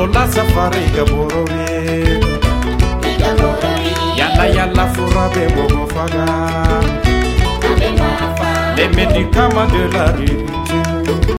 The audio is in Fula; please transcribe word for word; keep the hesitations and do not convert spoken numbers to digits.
Lola safari gaborowe Yalla yalla furabe bobo faga Les médicaments de la rue